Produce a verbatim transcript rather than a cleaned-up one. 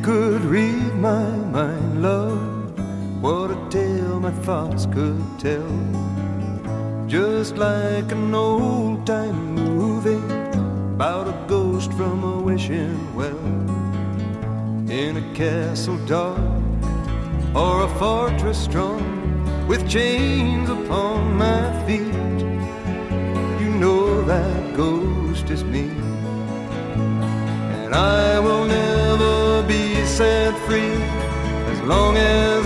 could read my mind, love, what a tale my thoughts could tell. Just like an old-time movie about a ghost from a wishing well, in a castle dark or a fortress strong, with chains upon my feet. You know that ghost is me, and I will never be set free as long as